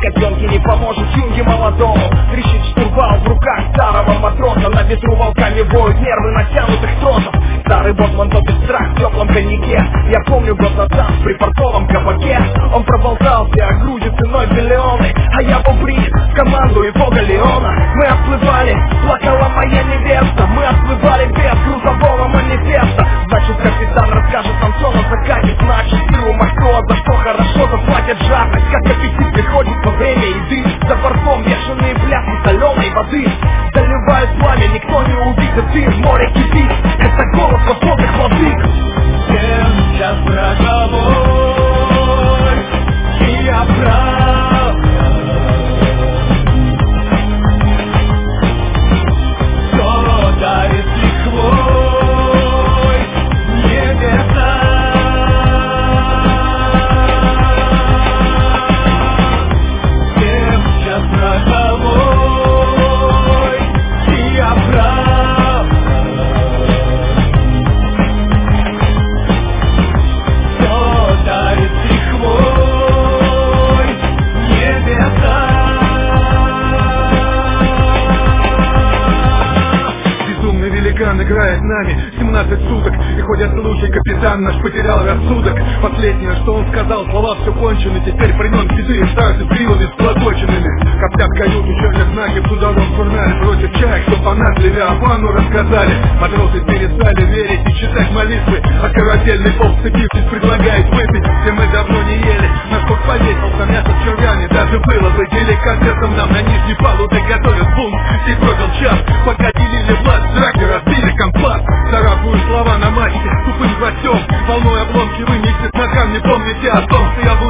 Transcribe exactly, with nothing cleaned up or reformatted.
котенки не поможет юнге молодому. Трещит штурвал в руках старого матроса, на ветру волками воют нервы натянутых тросов. Старый боцман топит страх в теплом коньяке. Я помню год назад в припортовом кабаке он проболтался о грузе ценой миллионы, а я был принят в команду его галеона. Мы отплывали, плакала моя невеста, мы отплывали без грузового манифеста. Значит, капитан расскажет нам все на закате, значит, силу матроса, что хорошо заплатят жадность, как аппетит приходит во время еды. За бортом бешеные пляски соленой воды заливают пламя, никто не увидит дым, море кипит, это голос свободных владык. Всем сейчас разговор, чья правда, кто дарит лихвой небеса. Всем сейчас разговор, чья правда, кто дарит лихвой небеса. Безумный великан играет нами семнадцать суток, и ходят слухи, капитан наш потерял рассудок. Последнее, что он сказал, слова все кончены, теперь при нем седые старцы с гривами сплоточенными. Коптят каюту, черные знаки в судовом журнале, против чаек, что понадливи обману рассказали. Матросы перестали верить и читать молитвы, а карательный полк, вцепившись, предлагает выпить. Все мы давно не ели, наш кот повесился, мясо с червями даже было бы деликатесом. Нам на нижней палубе готовят бунт, и пробил час, пока делили власть, драки разбили компас. Царапаю слова на мачте, тупым гвоздем, волной обломки вынесет на камне. Помните о том, что я